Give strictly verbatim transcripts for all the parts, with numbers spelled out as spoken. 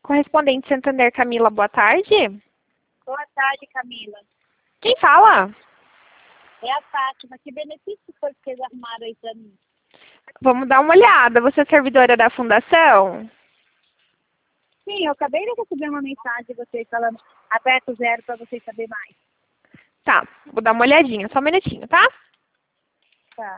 Correspondente Santander, Camila, boa tarde. Boa tarde, Camila. Quem fala? É a Fátima. Que benefício foi que vocês arrumaram aí para mim? Vamos dar uma olhada. Você é servidora da fundação? Sim, eu acabei de receber uma mensagem de vocês falando aperta o zero para vocês saberem mais. Tá, vou dar uma olhadinha. Só um minutinho, tá? Tá.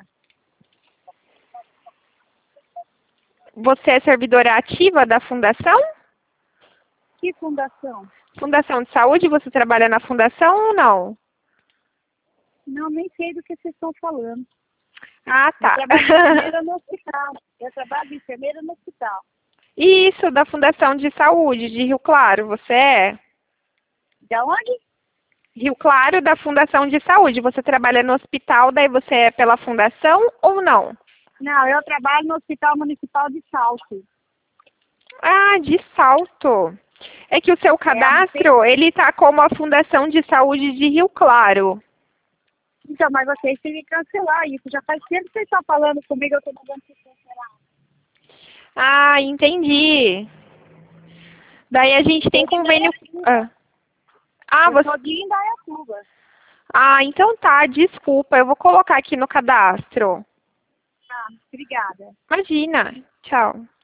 Você é servidora ativa da fundação? Que fundação? Fundação de Saúde, você trabalha na fundação ou não? Não, nem sei do que vocês estão falando. Ah, tá. Eu trabalho de enfermeira no hospital. Eu trabalho de enfermeira no hospital. Isso, da Fundação de Saúde de Rio Claro, você é? De onde? Rio Claro, da Fundação de Saúde. Você trabalha no hospital, daí você é pela fundação ou não? Não, eu trabalho no Hospital Municipal de Salto. Ah, de Salto. É que o seu cadastro, ele tá como a Fundação de Saúde de Rio Claro. Então, mas vocês têm que cancelar isso. Já faz tempo que vocês estão falando comigo, eu estou mandando vocês cancelar. Ah, entendi. Daí a gente tem convênio... Ah, ah Eu você... sou de Indaiatuba. Ah, então tá, desculpa. Eu vou colocar aqui no cadastro. Tá, obrigada. Imagina. Tchau.